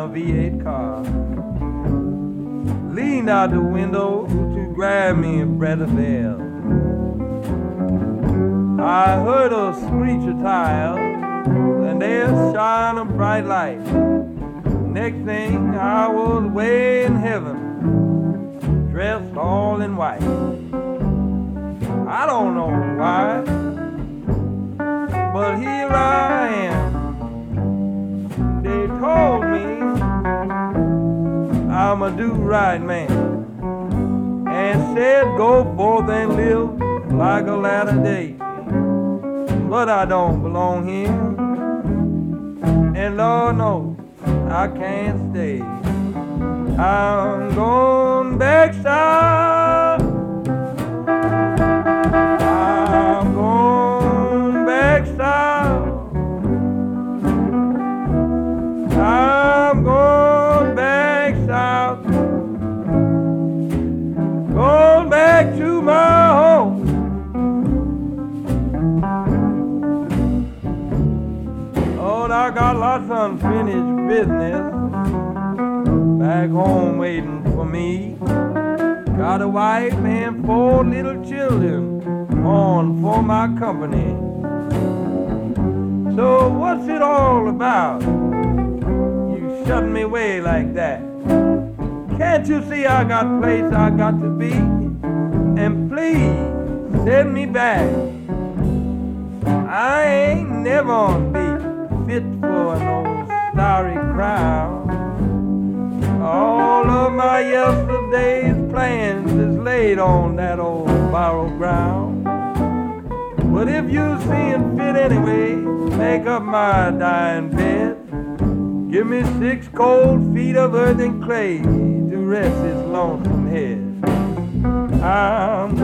V8 car. Leaned out the window to grab me a breath of air. I heard a screech of tires, and there shine a bright light. Next thing, I was way in heaven, dressed all in white. I don't know why, but here I am. They told me I'm a do-right man, and said go forth and live like a latter-day. But I don't belong here, and Lord knows I can't stay. I'm going back south. I'm going back south. I'm going back south. Going back to my home. Lord, I got lots of unfinished business back home waiting for me. Got a wife and 4 little children on for my company. So what's it all about? You shutting me away like that. Can't you see I got a place I got to be? And please send me back. I ain't never gonna be fit for an old starry crown. All of my yesterday's plans is laid on that old borrowed ground. But if you seeing fit anyway, make up my dying bed. Give me 6 cold feet of earth and clay to rest this lonesome head. I'm